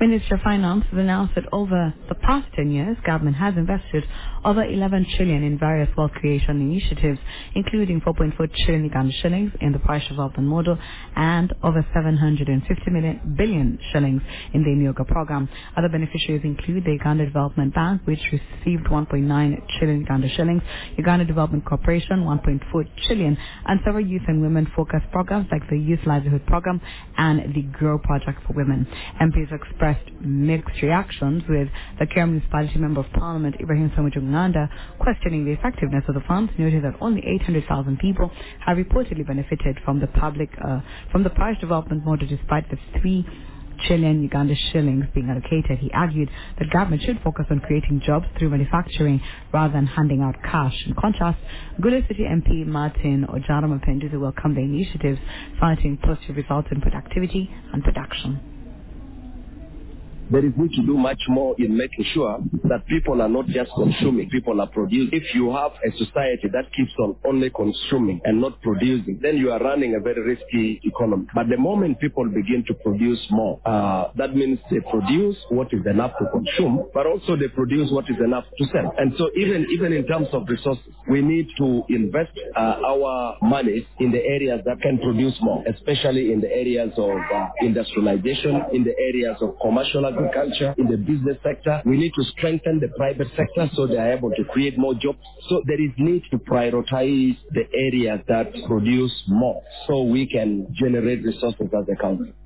Minister of Finance has announced that over the past 10 years, government has invested over 11 trillion in various wealth creation initiatives, including 4.4 trillion Uganda shillings in the price development model and over 750 billion shillings in the Imyoga program. Other beneficiaries include the Uganda Development Bank, which received 1.9 trillion Uganda shillings, Uganda Development Corporation 1.4 trillion, and several youth and women focused programs like the Youth Livelihood Program and the Grow Project for Women. MPs expressed mixed reactions, with the Kira Municipality Member of Parliament Ibrahim Samujunganda questioning the effectiveness of the funds, noting that only 800,000 people have reportedly benefited from the price development model, despite the 3 trillion Uganda shillings being allocated. He argued that government should focus on creating jobs through manufacturing rather than handing out cash. In contrast, Gulu City MP Martin Ojara Mapenduzi welcomed the initiatives, citing positive results in productivity and production. There is need to do much more in making sure that people are not just consuming, people are producing. If you have a society that keeps on only consuming and not producing, then you are running a very risky economy. But the moment people begin to produce more, that means they produce what is enough to consume, but also they produce what is enough to sell. And so even in terms of resources, we need to invest our money in the areas that can produce more, especially in the areas of industrialization, in the areas of commercial agriculture, in the business sector. We need to strengthen the private sector so they are able to create more jobs. So there is need to prioritize the areas that produce more so we can generate resources as a country.